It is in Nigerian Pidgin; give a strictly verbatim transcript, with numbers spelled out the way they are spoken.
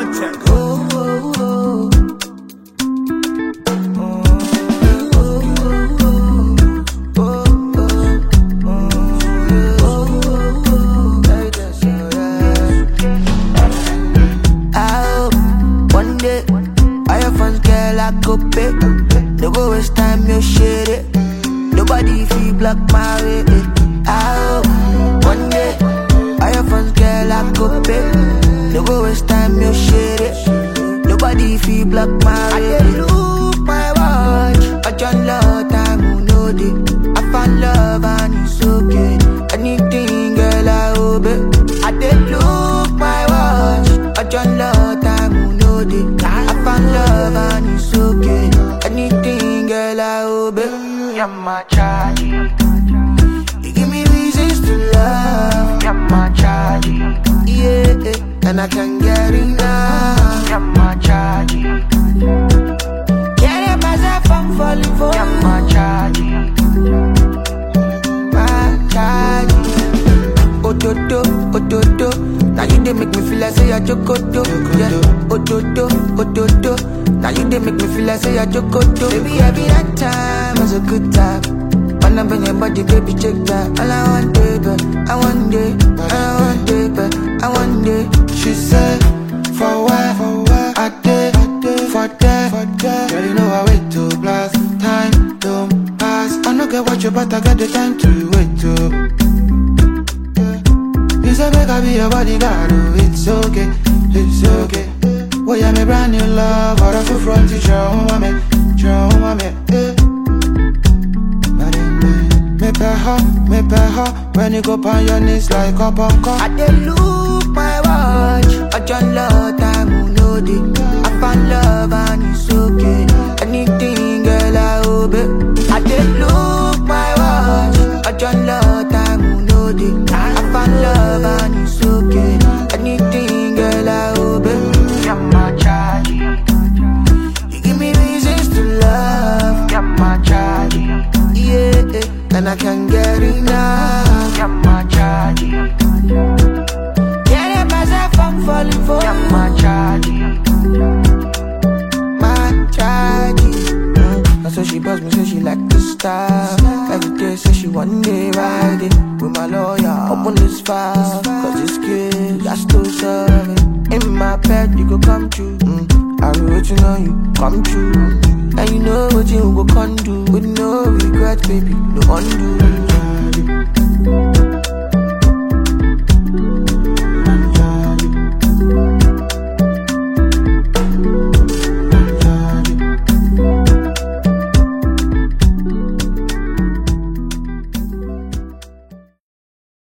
No go waste time, you shit it. Nobody feel block my way. I hope one day I have fun, girl, I go pay. No go waste time, you shit it. Nobody feel block my way. I look my watch, I just love time, who know it. I found love and it's okay. Anything, girl, I hope it. I did look my watch, I just love time, who know it. I found love and it's okay. Anything, girl, I hope it. You're my charge. You give me reasons to love. You're my charge. Yeah, and I can't get enough. You're my charge. Can't help myself, I'm falling for you. You're my charge. My charge. Ododo, ododo. Now you they make me feel like say I jokodo. Yeah, ododo, ododo. Now you they make me feel like say I jokodo. Baby, every night time was a good time. When I'm in your body, baby, check that. All I want, baby, I want it, I want it, but I want it. She said, for where, for where I did, for there, for there. Girl, you know I wait to blast. Time don't pass. I don't get what you, but I got the time to wait to. You say make I be your bodyguard, oh, it's okay, it's okay. Oh, yeah, me brand new love, or a full front teacher, oh, mommy, oh, mommy, eh. Me pay her, me pay her, when you go on your knees like a punk. I did look my watch, I just love time, who know it. I found love and it's okay. Anything, girl, I hope it. I did look my watch, I just love time, who know it. I found love and it's okay. Anything, girl, I hope it. You're my charge. You give me reasons to love. You're my charge. Yeah, and I can't get enough. You're my charge. Can't help myself, I'm falling for you. You're my charge. My charge. And so she buzzed me, say she like the style. Every day, say she one day ride it with my lawyer. Open this file, cause it's good, I still serve it. In my bed, you go come true. mm. I be waiting on you, come true. And you know what you go can do. With no regret, baby, no undo.